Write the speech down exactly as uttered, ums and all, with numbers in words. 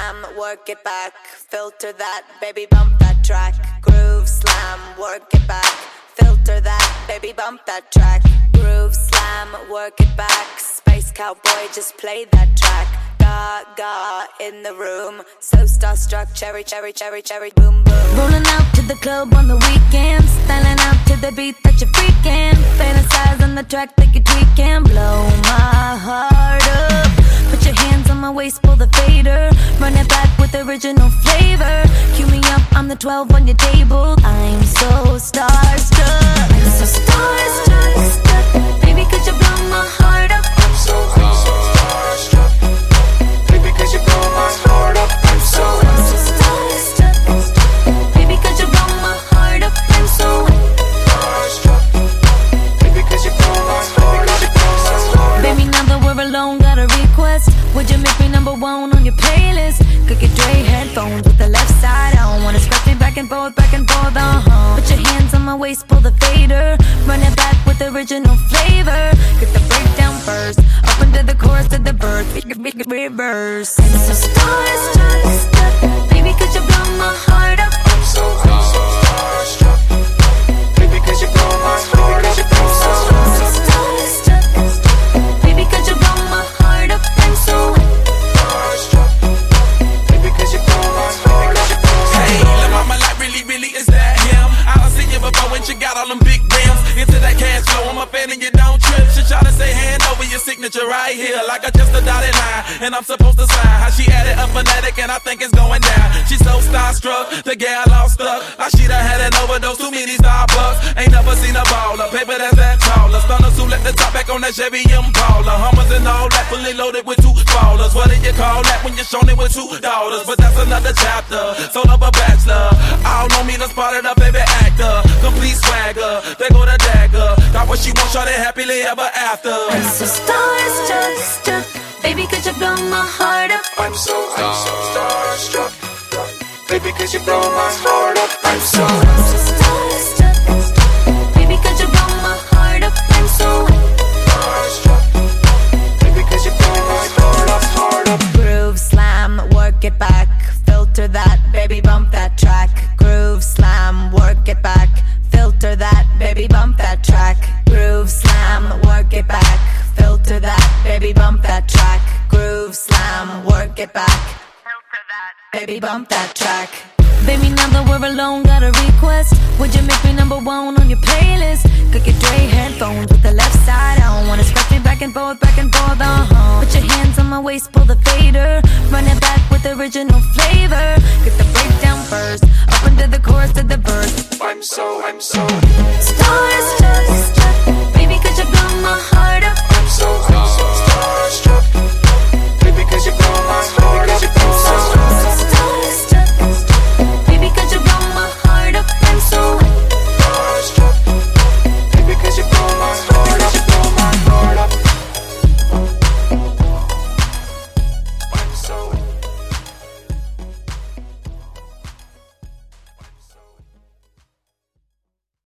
slam, work it back. Filter that, baby, bump that track. Groove slam, work it back. Filter that, baby, bump that track. Groove slam, work it back. Space cowboy, just play that track. Gaga in the room, so starstruck, cherry, cherry, cherry, cherry, boom, boom. Rolling out to the club on the weekends, styling out to the beat that you're freaking. Fantasize on the track like you're tweaking. Blow my heart up. Put your hands on my waist, pull the fader. Run it back with original flavor. Cue me up, I'm the twelve on your table. I'm so starstruck. I'm so starstruck, stuck. Baby, could you blow my heart up? I'm so, I'm so starstruck. Baby, could you blow my heart up? I'm so, I'm so starstruck. Baby, could you blow my heart up? I'm so starstruck. Baby, could you blow my heart up? Baby, now that we're alone, got a request. Would you make me number one on your playlist? Could get Dre headphones with the left side on. Wanna scratch me back and forth, back and forth, uh-huh. Put your hands on my waist, pull the fader. Run it back with original flavor. Get the breakdown first, up into the chorus to the verse. Make it reverse. I'm so starstruck, stuck. Baby, could you blow my heart up? I'm so, I'm so starstruck. Baby, could you blow my heart up? I'm so, I'm so starstruck. Baby, could you blow my heart up? I'm so starstruck. Baby, could you blow my heart up? Hey, La Mama, like really, really, is that him? I done seen you before when she got all them big rims. Into that cash flow, I'm a fan and you don't trip. She try to say hand over your signature right here, like I just a dotted line, and I'm supposed to sign. How she added a phonetic and I think it's going down. She's so starstruck, the gal all stuck. Like she done had an overdose, too many Starbucks. Ain't never seen a baller, paper that's that taller. Stunners who let the top back on that Chevy Impala. Hummers and all that, fully loaded with two ballers. What do you call that when you're shown it with two daughters? But that's another chapter, soul of a bachelor. All know me, done spotted a baby actor. Complete swagger, they go to dagger. Got what she wants, shorty happily ever after. I'm so starstruck, stuck. Baby, could you blow my heart up? I'm so, I'm so starstruck. Baby, could you blow my heart up? I'm so, I'm so starstruck. Baby, could you blow my heart up? I'm so starstruck. Baby, could you blow my heart up, heart up? Groove slam, work it back. Filter that, baby, bump that track. Groove slam, work it back. Filter that, baby, bump that track. Groove slam, work it back. Filter that, baby, bump that track. Groove slam, work it back. Filter that, baby, bump that track. Baby, now that we're alone, got a request. Would you make me number one on your playlist? Could get Dre headphones with the left side on. Wanna scratch me back and forth, back and forth, uh-huh. Put your hands on my waist, pull the fader. Run it back with original flavor. Get the breakdown first, up into the chorus to the verse. I'm so, I'm so